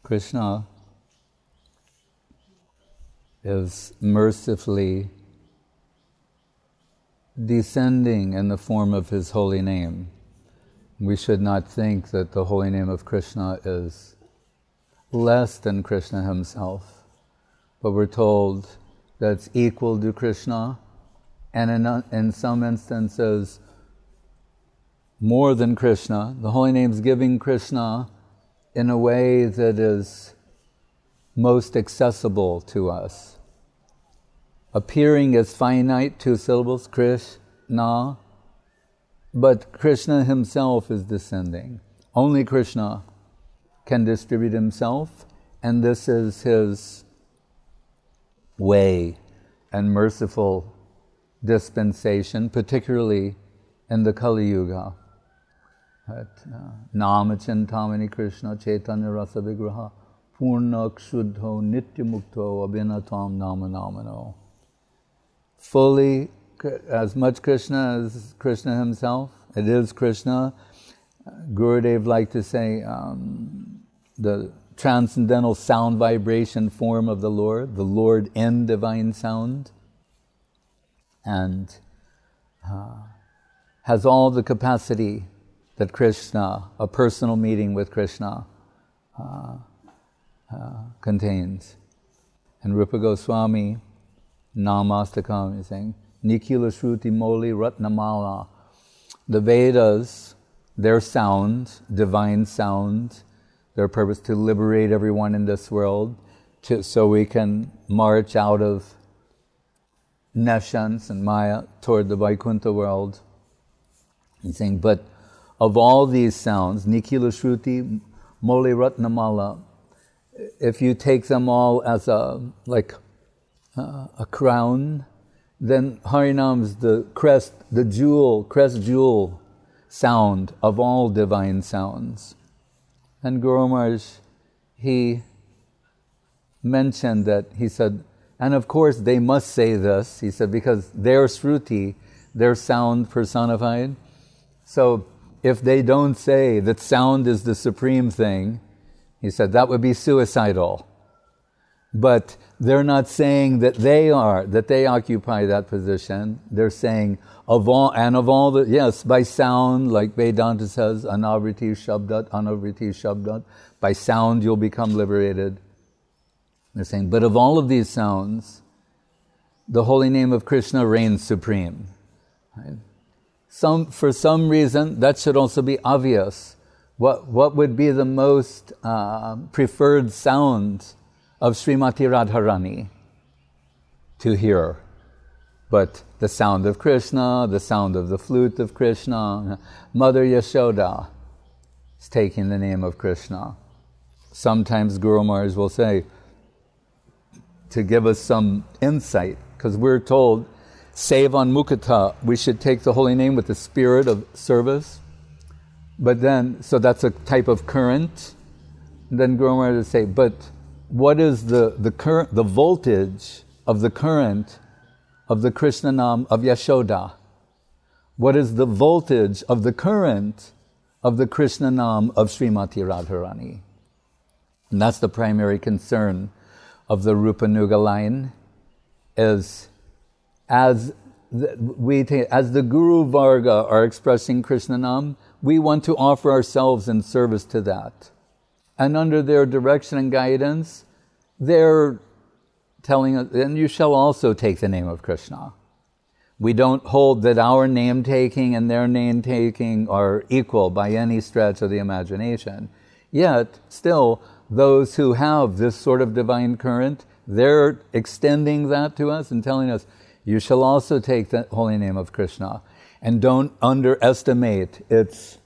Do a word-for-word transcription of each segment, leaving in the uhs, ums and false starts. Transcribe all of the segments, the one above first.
Krishna is mercifully descending in the form of his holy name. We should not think that the holy name of Krishna is less than Krishna himself, but we're told that it's equal to Krishna, and in, in some instances more than Krishna. The holy name is giving Krishna in a way that is most accessible to us. Appearing as finite, two syllables, Krishna, but Krishna himself is descending. Only Krishna can distribute himself, and this is his way and merciful dispensation, particularly in the Kali Yuga. Nama Chintamani Krishna Chaitanya Rasa Vigraha Purna Kshuddho Nityamukto Abhinatam Nama Namano. Fully, as much Krishna as Krishna himself. It is Krishna. Gurudev liked to say um, the transcendental sound vibration form of the Lord, the Lord in divine sound, and uh, has all the capacity that Krishna, a personal meeting with Krishna, uh, uh, contains. And Rupa Goswami, Namastakam, is saying, Nikila Shruti Moli Ratnamala. The Vedas, their sound, divine sound, their purpose to liberate everyone in this world, to, so we can march out of nescience and Maya toward the Vaikuntha world. He's saying, but of all these sounds, Nikila Shruti, Moli Ratnamala, if you take them all as a, like uh, a crown, then Harinam's the crest, the jewel, crest jewel sound of all divine sounds. And Guru Maharaj, he mentioned that, he said, and of course they must say this, he said, because their Shruti, their sound personified. So if they don't say that sound is the supreme thing, he said, that would be suicidal. But they're not saying that they are, that they occupy that position. They're saying, of all, and of all the, yes, by sound, like Vedanta says, anavriti shabdat, anavriti shabdat, by sound you'll become liberated. They're saying, but of all of these sounds, the holy name of Krishna reigns supreme. Right? Some, for some reason, that should also be obvious. What, what would be the most uh, preferred sound of Srimati Radharani to hear? But the sound of Krishna, the sound of the flute of Krishna, Mother Yashoda is taking the name of Krishna. Sometimes Guru Maharaj will say, to give us some insight, because we're told, Sevan Mukata, we should take the holy name with the spirit of service. But then, so that's a type of current. And then Guru Maharaj will say, but what is the, the current, the voltage of the current of the Krishna Nam of Yashoda? What is the voltage of the current of the Krishna Nam of Srimati Radharani? And that's the primary concern of the Rupa Nuga line, is as the, we ta- as the Guru Varga are expressing Krishna Nam, we want to offer ourselves in service to that. And under their direction and guidance, they're telling us, and you shall also take the name of Krishna. We don't hold that our name-taking and their name-taking are equal by any stretch of the imagination. Yet, still, those who have this sort of divine current, they're extending that to us and telling us, you shall also take the holy name of Krishna. And don't underestimate its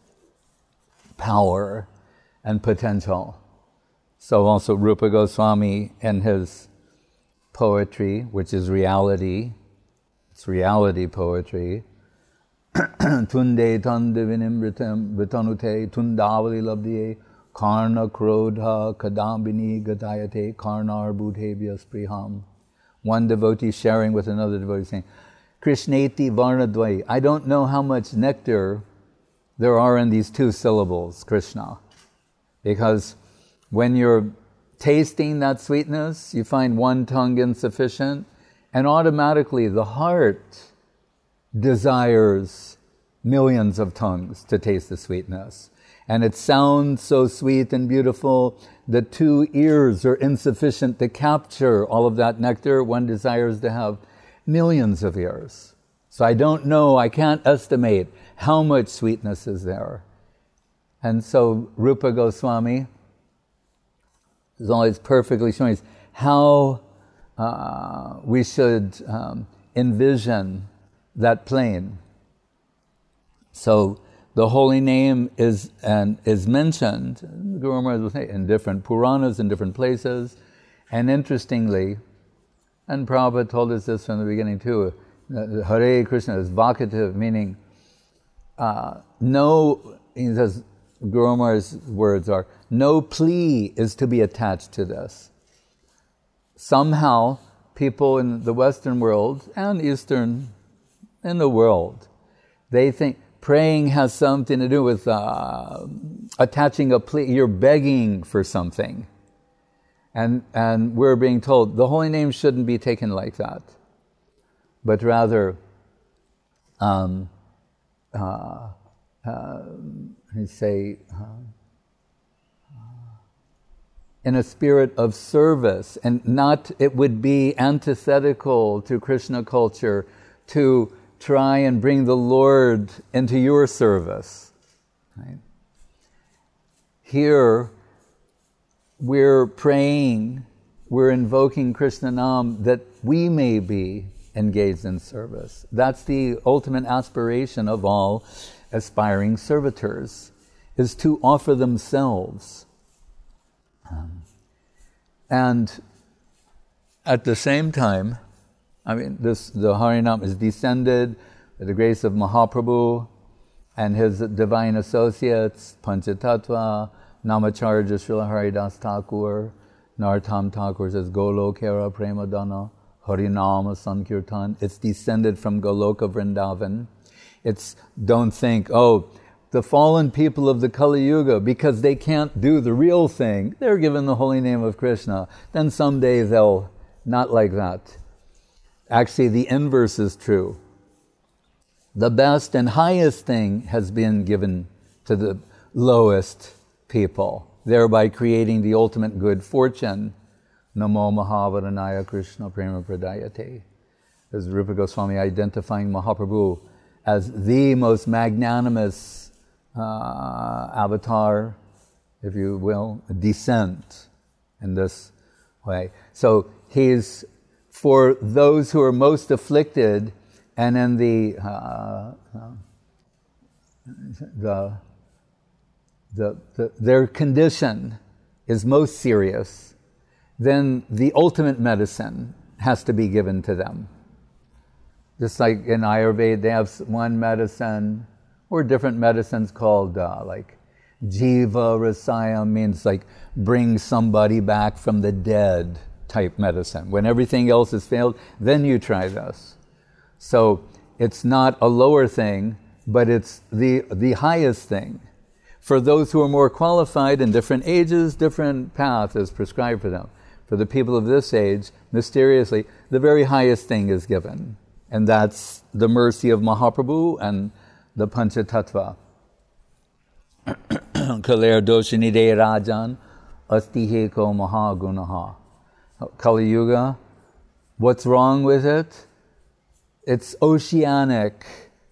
power and potential. So also Rupa Goswami in his poetry, which is reality, it's reality poetry, Tunde tande vinimritam vitanute tundavali labdiye karna krodha kadambini gadayate karnar budhebhyas priham. One devotee sharing with another devotee saying, Krishneti varnadvai. I don't know how much nectar there are in these two syllables, Krishna. Because when you're tasting that sweetness, you find one tongue insufficient, and automatically the heart desires millions of tongues to taste the sweetness. And it sounds so sweet and beautiful. The two ears are insufficient to capture all of that nectar. One desires to have millions of ears. So I don't know, I can't estimate how much sweetness is there. And so Rupa Goswami is always perfectly showing us how uh, we should um, envision that plane. So the holy name is and is mentioned, Guru Maharaj will say, in different Puranas, in different places. And interestingly, and Prabhupada told us this from the beginning too, uh, Hare Krishna is vocative, meaning uh, no, he says, Guru Maharaj's words are, no plea is to be attached to this. Somehow, people in the Western world and Eastern, in the world, they think praying has something to do with uh, attaching a plea. You're begging for something. And, and we're being told the holy name shouldn't be taken like that, but rather, um, uh, uh, I say, uh, in a spirit of service, and not, it would be antithetical to Krishna culture to try and bring the Lord into your service. Right? Here, we're praying, we're invoking Krishna Nam that we may be engaged in service. That's the ultimate aspiration of all aspiring servitors, is to offer themselves. Um, and at the same time, I mean, this the Harinam is descended with the grace of Mahaprabhu and his divine associates, Panchatattva, Namacharya Srila Haridas Thakur, Narottam Thakur says, Golokera Premadana, Harinama Sankirtan. It's descended from Goloka Vrindavan. It's, don't think, oh, the fallen people of the Kali Yuga, because they can't do the real thing, they're given the holy name of Krishna. Then someday they'll, not like that. Actually, the inverse is true. The best and highest thing has been given to the lowest people, thereby creating the ultimate good fortune. Namo Mahavaranaya Krishna Prema Pradayate. As Rupa Goswami identifying Mahaprabhu as the most magnanimous uh, avatar, if you will, descent in this way. So he's for those who are most afflicted, and in the uh, uh, the, the the their condition is most serious, then the ultimate medicine has to be given to them. Just like in Ayurveda, they have one medicine, or different medicines called uh, like Jiva Rasayam, means like bring somebody back from the dead type medicine. When everything else has failed, then you try this. So it's not a lower thing, but it's the the highest thing. For those who are more qualified in different ages, different path is prescribed for them. For the people of this age, mysteriously, the very highest thing is given. And that's the mercy of Mahaprabhu and the Panchatattva. Kaler doshinide rajan astiheko mahagunaha. Kali Yuga, what's wrong with it? It's oceanic.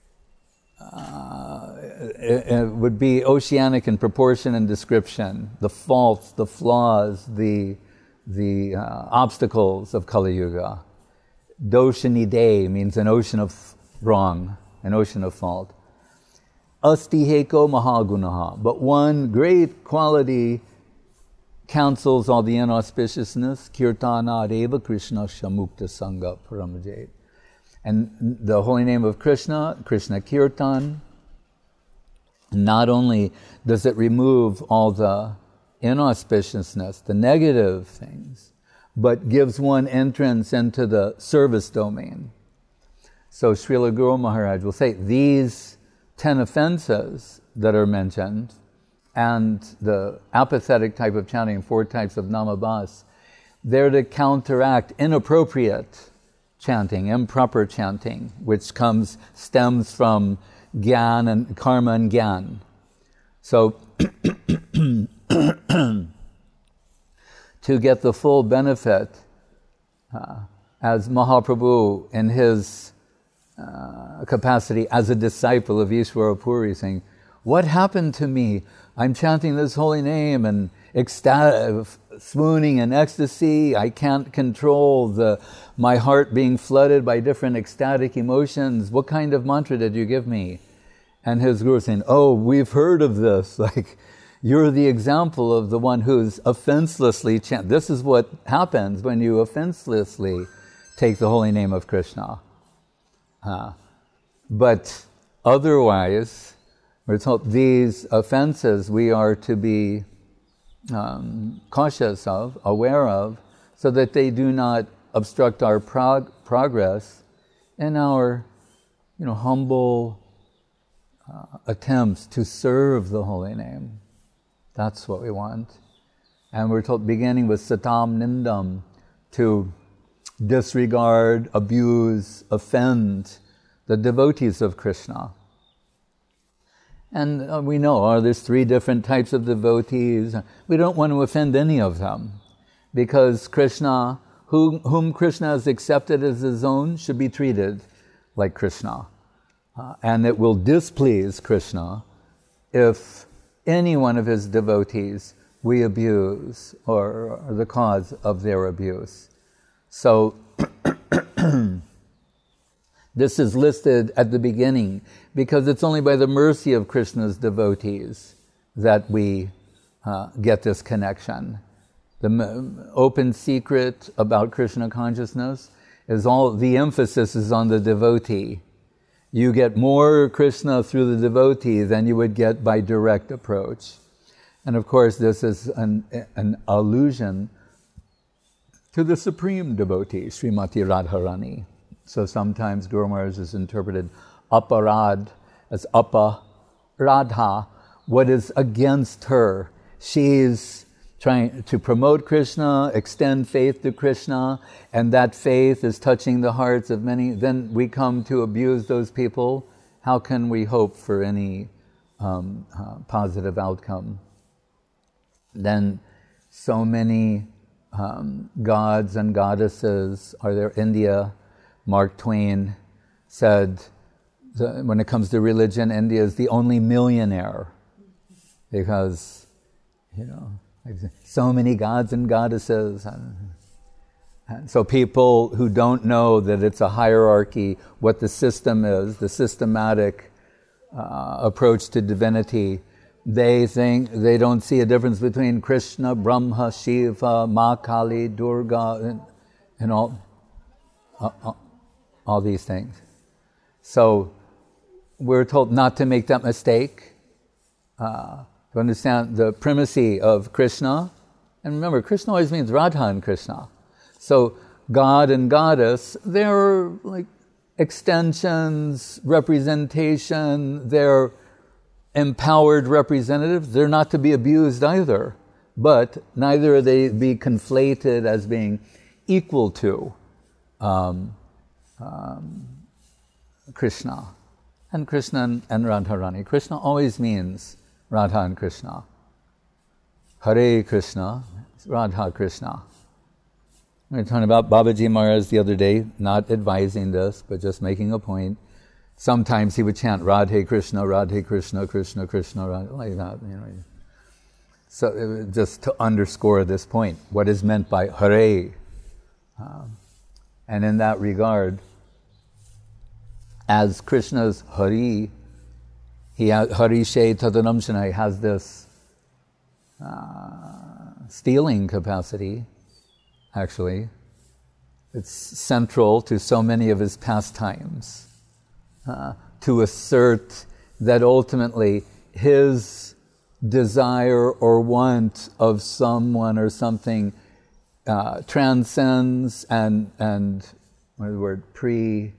Uh, it, it would be oceanic in proportion and description. The faults, the flaws, the the uh, obstacles of Kali Yuga. Doshanide means an ocean of wrong, an ocean of fault. Astiheko mahagunaha. But one great quality counsels all the inauspiciousness. Kirtana deva Krishna shamukta sangha paramajet. And the holy name of Krishna, Krishna Kirtan, not only does it remove all the inauspiciousness, the negative things, but gives one entrance into the service domain. So Srila Guru Maharaj will say, these ten offenses that are mentioned, and the apathetic type of chanting, four types of namabhas, they're to counteract inappropriate chanting, improper chanting, which comes stems from gyan and karma and gyan. So to get the full benefit, uh, as Mahaprabhu in his uh, capacity as a disciple of Ishvara Puri saying, what happened to me? I'm chanting this holy name and ecstatic, swooning in ecstasy. I can't control the my heart being flooded by different ecstatic emotions. What kind of mantra did you give me? And his guru saying, oh, we've heard of this. Like, you're the example of the one who's offenselessly chant. This is what happens when you offenselessly take the holy name of Krishna. Uh, but otherwise, we're told these offenses we are to be um, cautious of, aware of, so that they do not obstruct our prog- progress in our, you know, humble uh, attempts to serve the holy name. That's what we want. And we're told, beginning with satam nindam, to disregard, abuse, offend the devotees of Krishna. And uh, we know, oh, there's three different types of devotees. We don't want to offend any of them, because Krishna, whom, whom Krishna has accepted as his own, should be treated like Krishna. Uh, and it will displease Krishna if any one of his devotees we abuse or are the cause of their abuse. So this is listed at the beginning because it's only by the mercy of Krishna's devotees that we uh, get this connection. The m- open secret about Krishna consciousness is all the emphasis is on the devotee. You get more Krishna through the devotee than you would get by direct approach. And of course, this is an, an allusion to the supreme devotee, Srimati Radharani. So sometimes Guru Maharaj is interpreted aparad as apa, radha, what is against her. She's trying to promote Krishna, extend faith to Krishna, and that faith is touching the hearts of many. Then we come to abuse those people. How can we hope for any um, uh, positive outcome? Then so many um, gods and goddesses are there. India, Mark Twain said, the, when it comes to religion, India is the only millionaire because, you know, so many gods and goddesses. And, and so people who don't know that it's a hierarchy, what the system is, the systematic uh, approach to divinity, they think, they don't see a difference between Krishna, Brahma, Shiva, Ma Kali, Durga, and, and all, uh, all these things. So we're told not to make that mistake. Uh, To understand the primacy of Krishna. And remember, Krishna always means Radha and Krishna. So God and Goddess, they're like extensions, representation, they're empowered representatives. They're not to be abused either. But neither are they be conflated as being equal to um, um, Krishna. And Krishna and, and Radharani. Krishna always means Radha and Krishna. Hare Krishna, Radha Krishna. We were talking about Babaji Maharaj the other day, not advising this, but just making a point. Sometimes he would chant Radhe Krishna, Radhe Krishna, Krishna Krishna, Radhe, like that. You know. So it was just to underscore this point, what is meant by Hare. Um, and in that regard, as Krishna's Hari, He has, Harishe Tadanamshanai has this uh, stealing capacity, actually. It's central to so many of his pastimes, uh, to assert that ultimately his desire or want of someone or something uh, transcends and, and what is the word, pre...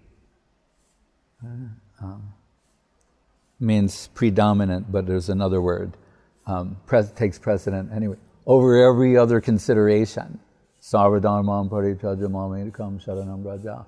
Uh, um, means predominant, but there's another word. um, pres- takes precedent anyway, over every other consideration. Sarvadharmam parityajya mamekam sharanam vraja.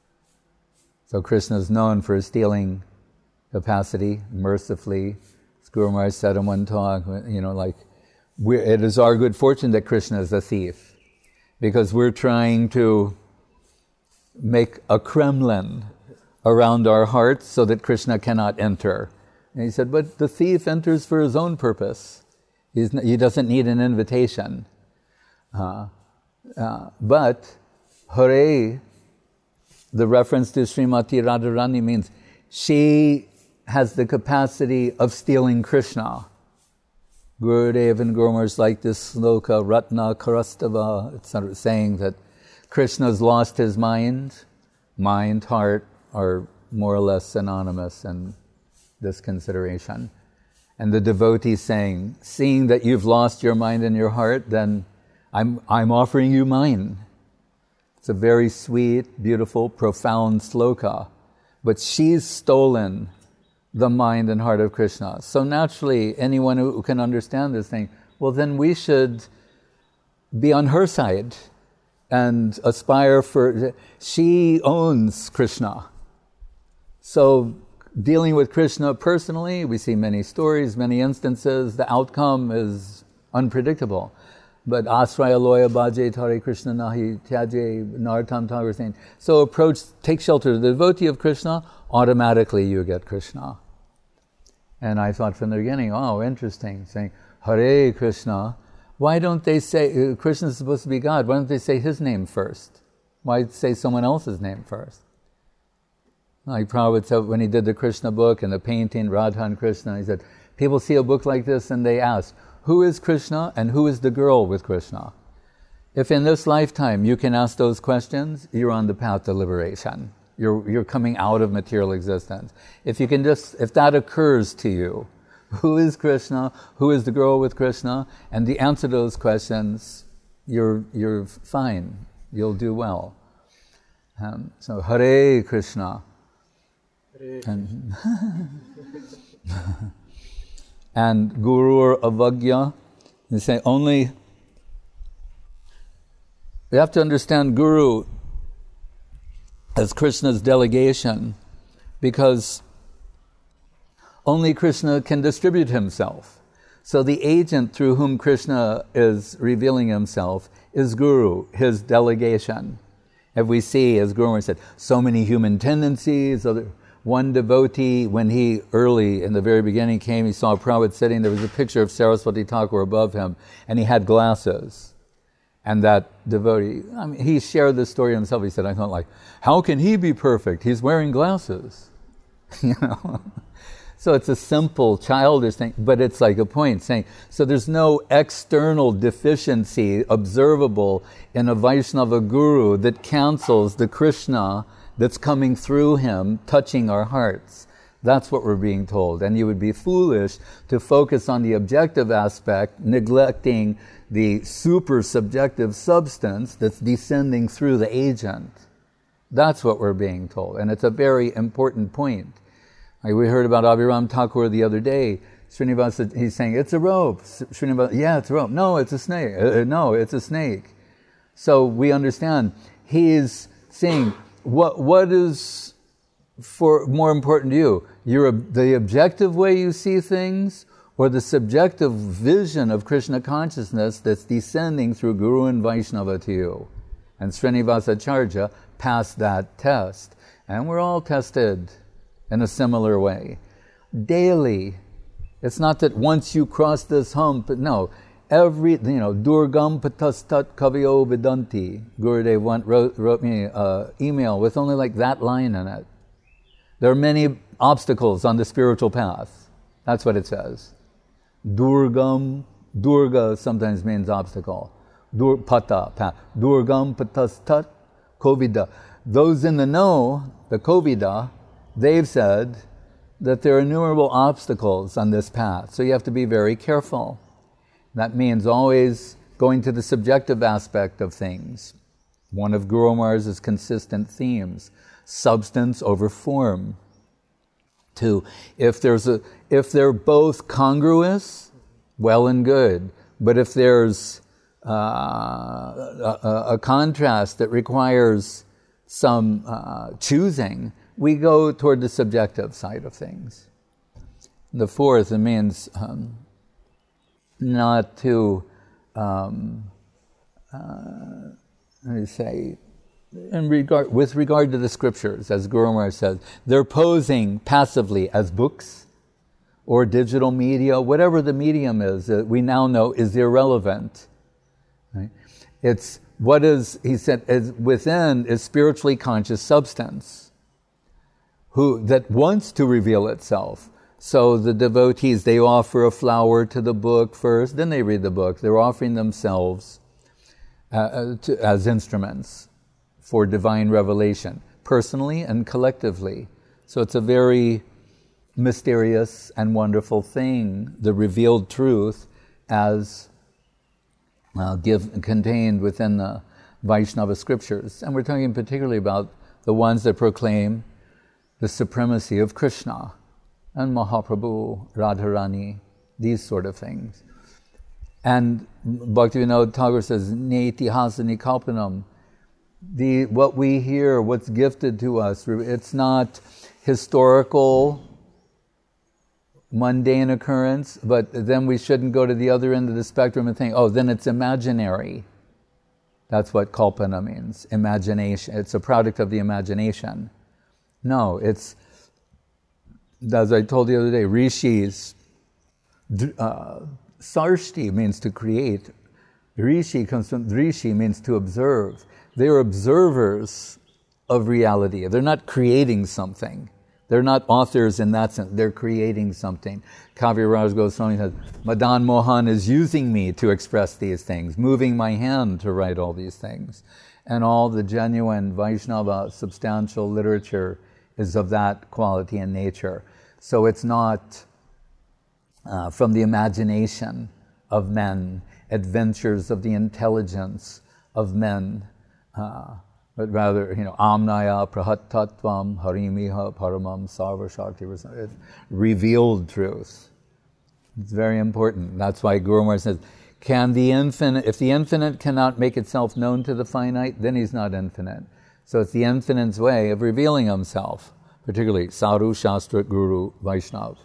So Krishna is known for his stealing capacity, mercifully. As Guru Maharaj said in one talk, you know, like, we're, it is our good fortune that Krishna is a thief, because we're trying to make a Kremlin around our hearts so that Krishna cannot enter. And he said, but the thief enters for his own purpose. He's, he doesn't need an invitation. Uh, uh, but Hare, the reference to Srimati Radharani means she has the capacity of stealing Krishna. Gurudev and Guru Maharaj like this sloka, Ratna Karastava, it's sort of saying that Krishna's lost his mind. Mind, heart are more or less synonymous in this consideration. And the devotee saying, seeing that you've lost your mind and your heart, then I'm, I'm offering you mine. It's a very sweet, beautiful, profound sloka. But she's stolen the mind and heart of Krishna. So naturally, anyone who can understand this thing, well, then we should be on her side and aspire for... She owns Krishna. So dealing with Krishna personally, we see many stories, many instances, the outcome is unpredictable. But asraya loya bhaje tare Krishna nahi tyaje nartam Thakur saying. So approach, take shelter. The devotee of Krishna, automatically you get Krishna. And I thought from the beginning, oh, interesting, saying, Hare Krishna. Why don't they say, uh, Krishna is supposed to be God, why don't they say his name first? Why say someone else's name first? Like Prabhupada said when he did the Krishna book and the painting, Radha and Krishna, he said, people see a book like this and they ask, who is Krishna and who is the girl with Krishna? If in this lifetime you can ask those questions, you're on the path to liberation. You're, you're coming out of material existence. If you can just, if that occurs to you, who is Krishna, who is the girl with Krishna, and the answer to those questions, you're, you're fine. You'll do well. Um, so, Hare Krishna. Hare and, and Gurur Avagya, they say only, you have to understand Guru as Krishna's delegation, because only Krishna can distribute himself. So the agent through whom Krishna is revealing himself is Guru, his delegation. If we see, as Guru said, so many human tendencies. Other, one devotee, when he early, in the very beginning came, he saw Prabhupada sitting, there was a picture of Saraswati Thakur above him, and he had glasses. And that devotee, I mean, he shared this story himself. He said, I thought, like, how can he be perfect? He's wearing glasses. You know? So it's a simple, childish thing, but it's like a point saying, so there's no external deficiency observable in a Vaishnava guru that cancels the Krishna that's coming through him, touching our hearts. That's what we're being told. And you would be foolish to focus on the objective aspect, neglecting the super subjective substance that's descending through the agent. That's what we're being told. And it's a very important point. Like we heard about Abhiram Thakur the other day. Srinivasa, he's saying, it's a rope. Srinivasa, yeah, it's a rope. No, it's a snake. Uh, no, it's a snake. So we understand. He is saying, what what is for more important to you? Your, the objective way you see things, or the subjective vision of Krishna consciousness that's descending through Guru and Vaishnava to you? And Srinivasacharya passed that test. And we're all tested in a similar way. Daily. It's not that once you cross this hump, but no. Every, you know, Durgam patastat kavyo vidanti. Gurudev went, wrote, wrote me an email with only like that line in it. There are many obstacles on the spiritual path. That's what it says. Durgam, Durga sometimes means obstacle. Dur, pata, pa. Durgam patastat kovida. Those in the know, the kovida, they've said that there are innumerable obstacles on this path. So you have to be very careful. That means always going to the subjective aspect of things. One of Guru Maharaj's consistent themes, substance over form. Two, if there's a, if they're both congruous, well and good. But if there's uh, a, a contrast that requires some uh, choosing, we go toward the subjective side of things. The fourth, it means um, not to, um, uh, let me say, in regard, with regard to the scriptures, as Guru Maharaj says, they're posing passively as books or digital media, whatever the medium is that we now know is irrelevant. Right? It's what is, he said, is within is spiritually conscious substance who that wants to reveal itself. So the devotees, they offer a flower to the book first, then they read the book. They're offering themselves uh, to, as instruments for divine revelation, personally and collectively. So it's a very mysterious and wonderful thing, the revealed truth as uh, give, contained within the Vaishnava scriptures. And we're talking particularly about the ones that proclaim the supremacy of Krishna and Mahaprabhu, Radharani, these sort of things. And Bhaktivinoda Thakur says, Netihasani kalpanam, the what we hear, what's gifted to us, it's not historical, mundane occurrence, but then we shouldn't go to the other end of the spectrum and think, oh, then it's imaginary. That's what kalpana means, imagination. It's a product of the imagination. No, it's, as I told the other day, rishis, uh, sarshti means to create. Rishi comes from, drishi means to observe. They're observers of reality. They're not creating something. They're not authors in that sense. They're creating something. Kaviraj Goswami says, Madan Mohan is using me to express these things, moving my hand to write all these things. And all the genuine Vaishnava substantial literature is of that quality and nature. So it's not uh, from the imagination of men, adventures of the intelligence of men, uh, but rather, you know, amnaya prahattattvam harimiha paramam sarva shakti, revealed truth. It's very important. That's why Guru Maharaj says, can the infinite, if the infinite cannot make itself known to the finite, then he's not infinite. So it's the infinite's way of revealing himself, particularly Sadhu, Shastra, Guru, Vaishnav.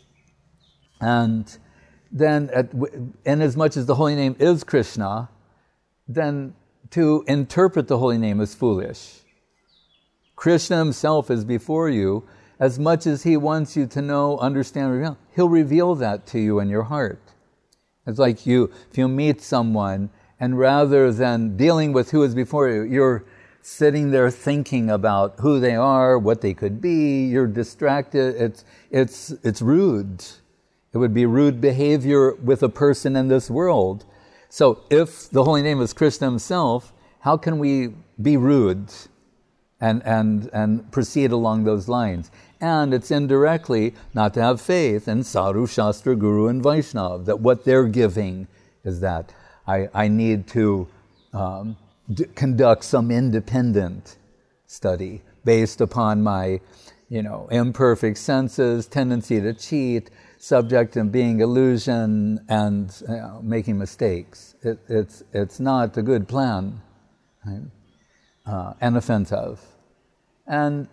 And then, at, inasmuch as the holy name is Krishna, then to interpret the holy name is foolish. Krishna himself is before you. As much as he wants you to know, understand, reveal, he'll reveal that to you in your heart. It's like you, if you meet someone, and rather than dealing with who is before you, you're sitting there thinking about who they are, what they could be, you're distracted, it's, it's, it's rude. It would be rude behavior with a person in this world. So if the holy name is Krishna himself, how can we be rude and, and, and proceed along those lines? And it's indirectly not to have faith in Sadhu, Shastra, Guru, and Vaishnava, that what they're giving is that. I, I need to um, d- conduct some independent study based upon my, you know, imperfect senses, tendency to cheat, subject in being illusion, and you know, making mistakes. It, it's it's not a good plan, right? uh, and offensive. And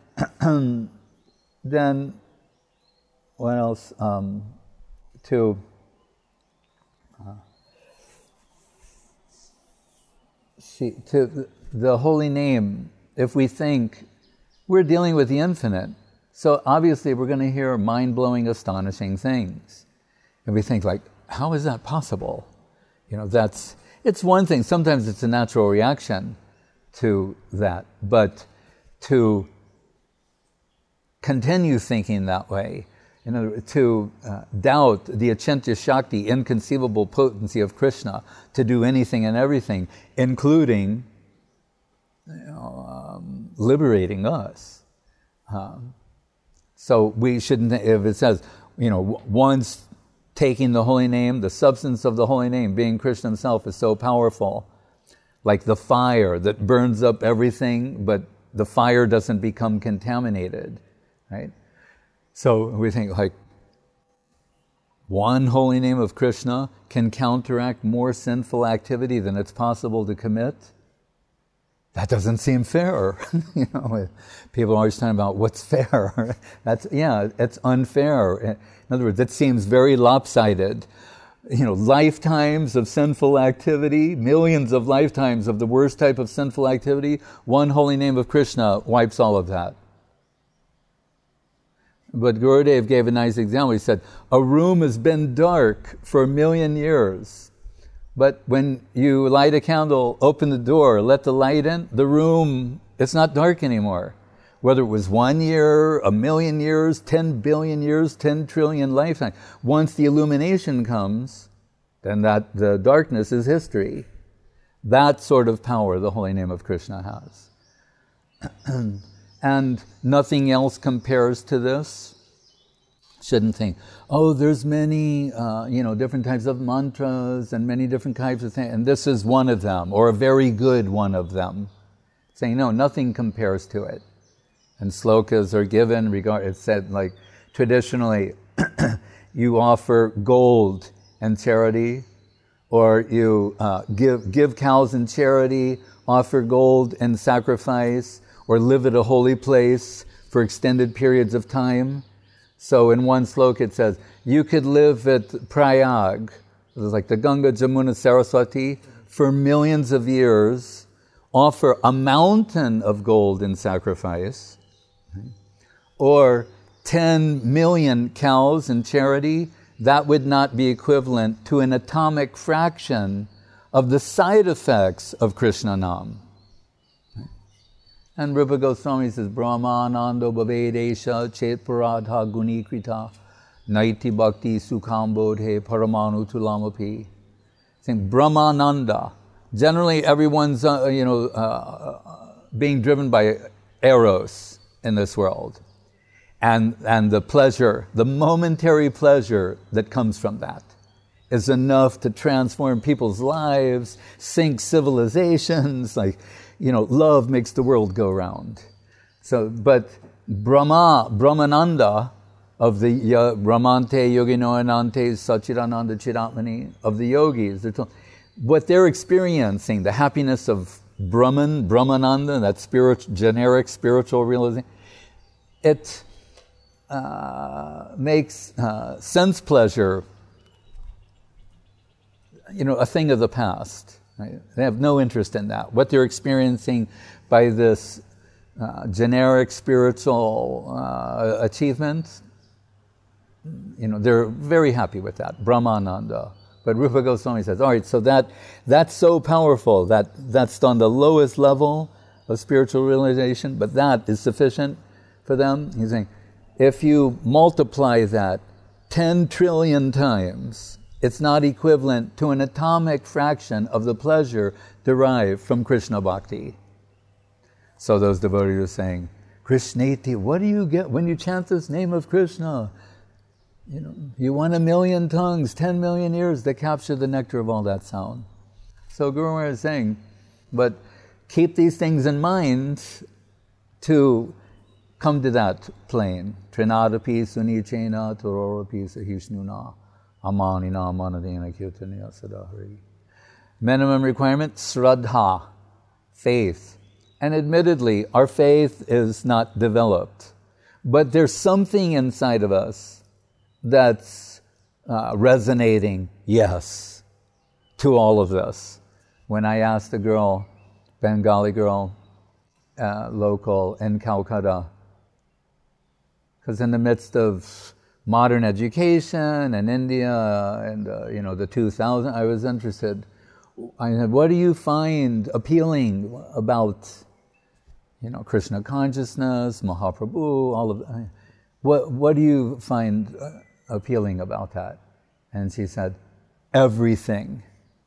then, what else? Um, to uh, see to the, the holy name. If we think we're dealing with the infinite. So obviously we're going to hear mind-blowing, astonishing things. And we think like, how is that possible? You know, that's, it's one thing. Sometimes it's a natural reaction to that. But to continue thinking that way, you know, to uh, doubt the Achintya Shakti, inconceivable potency of Krishna to do anything and everything, including you know, um, liberating us. Um, So we shouldn't, if it says, you know, once taking the holy name, the substance of the holy name, being Krishna himself, is so powerful, like the fire that burns up everything, but the fire doesn't become contaminated, right? So we think like, one holy name of Krishna can counteract more sinful activity than it's possible to commit? That doesn't seem fair. You know, people are always talking about what's fair. That's, yeah, it's unfair. In other words, it seems very lopsided. You know, lifetimes of sinful activity, millions of lifetimes of the worst type of sinful activity, one holy name of Krishna wipes all of that. But Gurudev gave a nice example. He said, a room has been dark for a million years, but when you light a candle, open the door, let the light in, the room, it's not dark anymore. Whether it was one year, a million years, ten billion years, ten trillion lifetimes. Once the illumination comes, then that the darkness is history. That sort of power the holy name of Krishna has. And nothing else compares to this. Shouldn't think, oh, there's many, uh, you know, different types of mantras and many different types of things, and this is one of them, or a very good one of them. Saying, no, nothing compares to it. And slokas are given, regard, it's said like, traditionally, you offer gold and charity, or you uh, give, give cows in charity, offer gold and sacrifice, or live at a holy place for extended periods of time. So in one sloka it says, you could live at Prayag, it was like the Ganga, Jamuna, Saraswati, for millions of years, offer a mountain of gold in sacrifice, or ten million cows in charity. That would not be equivalent to an atomic fraction of the side effects of Krishna Nam. And Rupa Goswami says, Brahmanando bhavedesha chet paradha gunikrita naiti bhakti sukham bodhe paramanu tulamapi. Saying Brahmananda. Generally, everyone's uh, you know uh, being driven by eros in this world, and and the pleasure, the momentary pleasure that comes from that, is enough to transform people's lives, sink civilizations. Like, you know, love makes the world go round. So, but Brahma, Brahmananda of the uh, Brahmante Yogino Anante Sachidananda Chidatmani of the yogis, they're told, what they're experiencing, the happiness of Brahman, Brahmananda, that spirit, generic spiritual realization, it uh, makes uh, sense pleasure, you know, a thing of the past. Right? They have no interest in that. What they're experiencing by this uh, generic spiritual uh, achievement, you know, they're very happy with that, Brahmananda. But Rupa Goswami says, all right, so that that's so powerful, that that's on the lowest level of spiritual realization, but that is sufficient for them. He's saying, if you multiply that ten trillion times, it's not equivalent to an atomic fraction of the pleasure derived from Krishna Bhakti. So those devotees are saying, Krishneti, what do you get when you chant this name of Krishna? You know, you want a million tongues, ten million ears that capture the nectar of all that sound. So Guru Maharaj is saying, but keep these things in mind to come to that plane. Trinadapi sunichena tororapi sahishnuna amanina manadena kirtaniya sadahari. Minimum requirement, sraddha, faith. And admittedly, our faith is not developed. But there's something inside of us that's uh, resonating, yes, to all of this. When I asked a girl, Bengali girl, uh, local in Calcutta, because in the midst of modern education and India and uh, you know the two thousand, I was interested. I said, what do you find appealing about, you know, Krishna consciousness, Mahaprabhu, all of that? What, what do you find appealing about that? And she said, everything.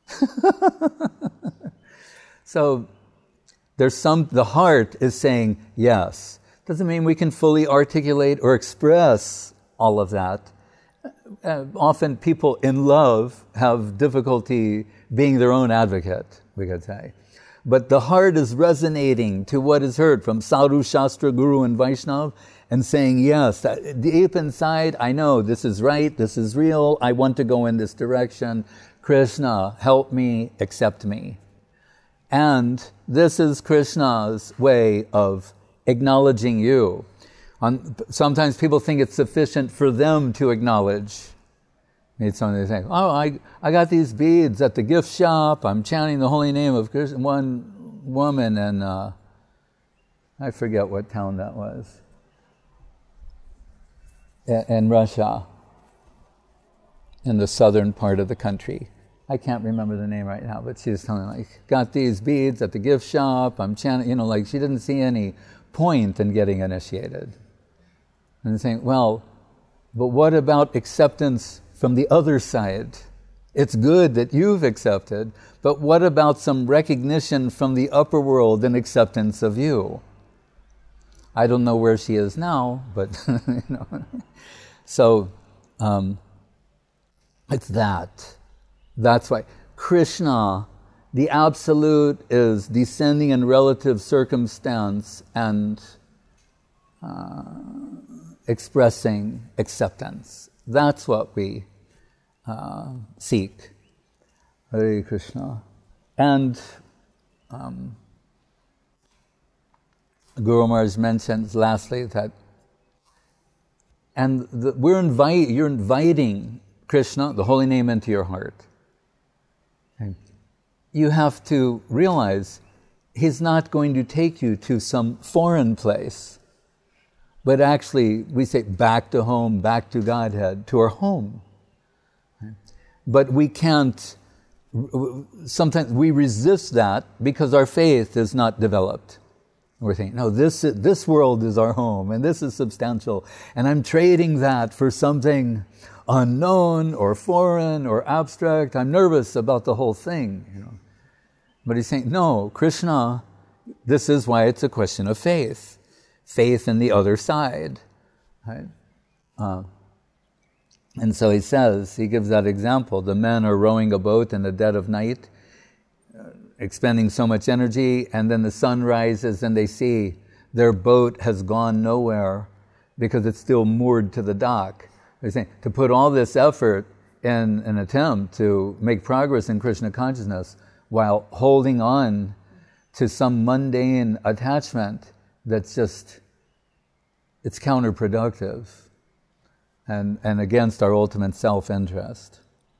So there's some, the heart is saying yes. Doesn't mean we can fully articulate or express all of that. Uh, often people in love have difficulty being their own advocate, we could say. But the heart is resonating to what is heard from Sadhu, Shastra, Guru, and Vaishnava, and saying, yes, deep inside, I know this is right, this is real, I want to go in this direction. Krishna, help me, accept me. And this is Krishna's way of acknowledging you. On, sometimes people think it's sufficient for them to acknowledge. Meet somebody saying, oh, I, I got these beads at the gift shop, I'm chanting the holy name of Krishna. One woman in, uh, I forget what town that was, in, in Russia, in the southern part of the country. I can't remember the name right now, but she was telling me, like, got these beads at the gift shop, I'm chanting, you know, like she didn't see any point in getting initiated. And saying, well, but what about acceptance from the other side? It's good that you've accepted, but what about some recognition from the upper world and acceptance of you? I don't know where she is now, but, you know. So, um, it's that. That's why Krishna, the absolute, is descending in relative circumstance and uh, expressing acceptance. That's what we uh, seek. Hare Krishna. And um, Guru Maharaj mentions lastly that, and the, we're invite, you're inviting Krishna, the holy name, into your heart. Okay. You have to realize he's not going to take you to some foreign place, but actually, we say back to home, back to Godhead, to our home. Okay. But we can't, sometimes we resist that because our faith is not developed. We're thinking, no, this this world is our home, and this is substantial, and I'm trading that for something unknown or foreign or abstract. I'm nervous about the whole thing, you know. But he's saying, no, Krishna, this is why it's a question of faith. Faith in the other side. Right? Uh, and so he says, he gives that example, the men are rowing a boat in the dead of night, expending so much energy, and then the sun rises and they see their boat has gone nowhere because it's still moored to the dock. They're saying, to put all this effort in an attempt to make progress in Krishna consciousness while holding on to some mundane attachment that's just, it's counterproductive and, and against our ultimate self-interest.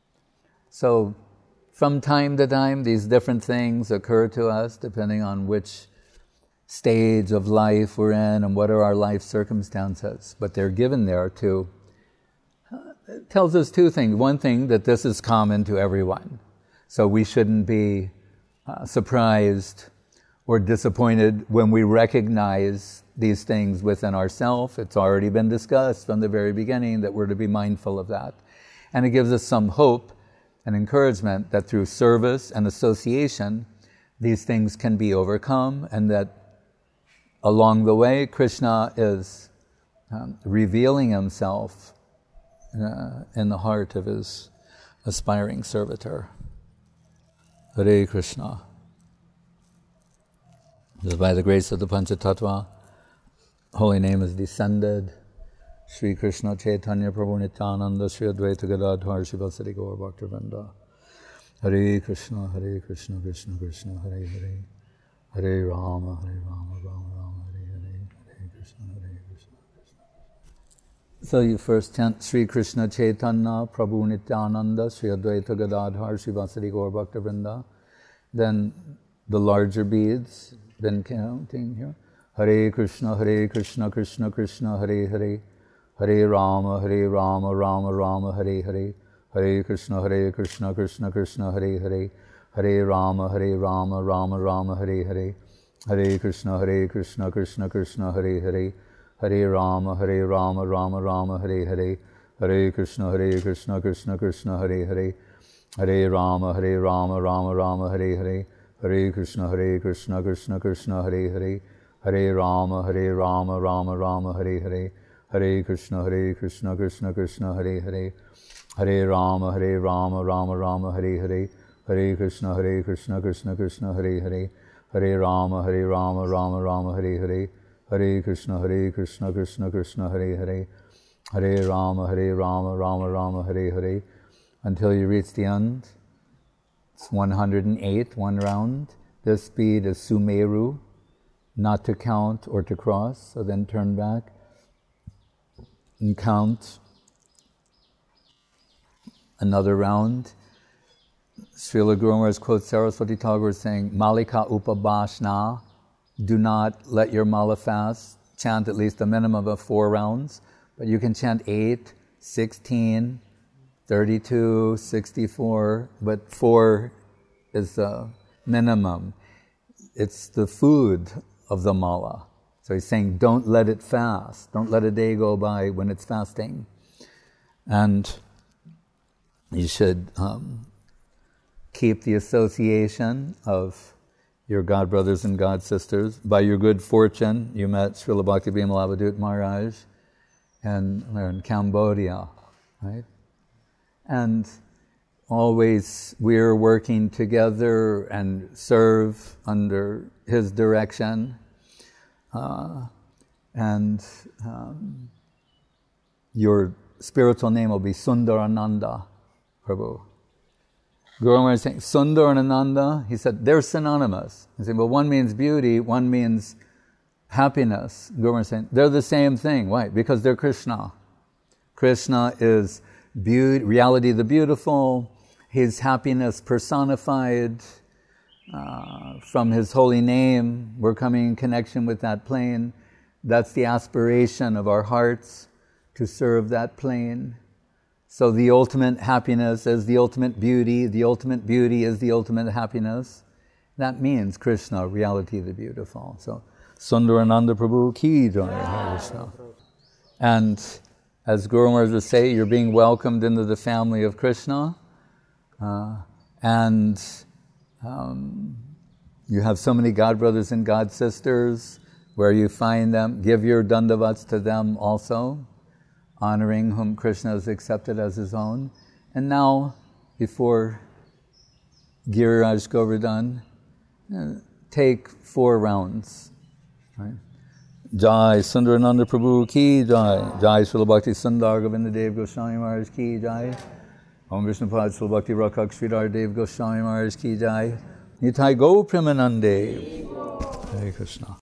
So, from time to time, these different things occur to us depending on which stage of life we're in and what are our life circumstances. But they're given there to, uh, it tells us two things. One thing, that this is common to everyone. So we shouldn't be uh, surprised or disappointed when we recognize these things within ourselves. It's already been discussed from the very beginning that we're to be mindful of that. And it gives us some hope and encouragement that through service and association, these things can be overcome, and that along the way, Krishna is um, revealing himself uh, in the heart of his aspiring servitor. Hare Krishna. By the grace of the Panchatattva, holy name is descended. Shri Krishna Chaitanya Prabhu Nityananda Shri Advaita Gadadhar Shivasari Gaur Bhaktivinoda. Hare Krishna, Hare Krishna, Krishna Krishna, Hare Hare. Hare Rama, Hare Rama, Rama Rama, Hare Hare. Hare Krishna, Hare Krishna, Krishna. So you first chant Shri Krishna Chaitanya Prabhu Nityananda Shri Advaita Gadadhar Shivasari Gaur Bhaktivinoda. Then the larger beads, then counting here. Hare Krishna, Hare Krishna, Krishna Krishna, Hare Hare. Hare Rama, Hare Rama, Rama Rama, Hare Hare. Hare Krishna, Hare Krishna, Krishna Krishna, Hare Hare. Hare Rama, Hare Rama, Rama Rama, Hare Hare. Hare Krishna, Hare Krishna, Krishna Krishna, Hare Hare. Hare Rama, Hare Rama, Rama Rama, Hare Hare. Hare Krishna, Hare Krishna, Krishna Krishna, Hare Hare. Hare Rama, Hare Rama, Rama Rama, Hare Hare. Hare Krishna, Hare Krishna, Krishna Krishna, Hare Hare. Hare Rama, Hare Rama, Rama Rama, Hare Hare. Hare Krishna, Hare Krishna, Krishna Krishna, Hare Hare. Hare Rama, Hare Rama, Rama Rama, Hare Hare. Hare Krishna, Hare Krishna, Krishna Krishna, Hare Hare. Hare Rama, Hare Rama, Rama Rama, Hare Hare. Hare Krishna, Hare Krishna, Krishna Krishna, Hare Hare, Hare Rama, Hare Rama, Rama Rama, Hare Hare, until you reach the end. It's one hundred eight, one round. This speed is Sumeru, not to count or to cross, so then turn back and count another round. Srila Guru Maharaj quotes Saraswati Thakur saying, Malika upabhashna, do not let your mala fast, chant at least a minimum of four rounds, but you can chant eight, sixteen, thirty-two, sixty-four, but four is the minimum. It's the food of the mala. So he's saying, don't let it fast. Don't let a day go by when it's fasting. And you should um, keep the association of your God brothers and God sisters. By your good fortune, you met Srila Bhakti Bimala Avadut Maharaj and in Cambodia, right? And always we're working together and serve under his direction. Uh, and um, your spiritual name will be Sundarananda Prabhu. Guru Maharaj is saying, Sundar and Ananda, he said, they're synonymous. He said, well, one means beauty, one means happiness. Guru Maharaj is saying, they're the same thing. Why? Because they're Krishna. Krishna is beauty, reality of the beautiful, his happiness personified uh, from his holy name. We're coming in connection with that plane. That's the aspiration of our hearts, to serve that plane. So the ultimate happiness is the ultimate beauty, the ultimate beauty is the ultimate happiness. That means Krishna, reality of the beautiful. So, Sundarananda Prabhu ki jai, Hare Krishna. And as Guru Maharaj would say, you're being welcomed into the family of Krishna. Uh, and um, you have so many God brothers and God sisters. Where you find them, give your dandavats to them also, honoring whom Krishna has accepted as his own. And now, before Giriraj Govardhan, uh, take four rounds. Right? Jai Sundarananda Prabhu ki jai. Jai Srila Bhakti Sundar Govinda Dev Goswami Maharaj ki jai. Om Vishnupad Srila Bhakti Rakshak Sridhar Dev Goswami Maharaj ki jai. Nitai Go Premanande. Hare Krishna.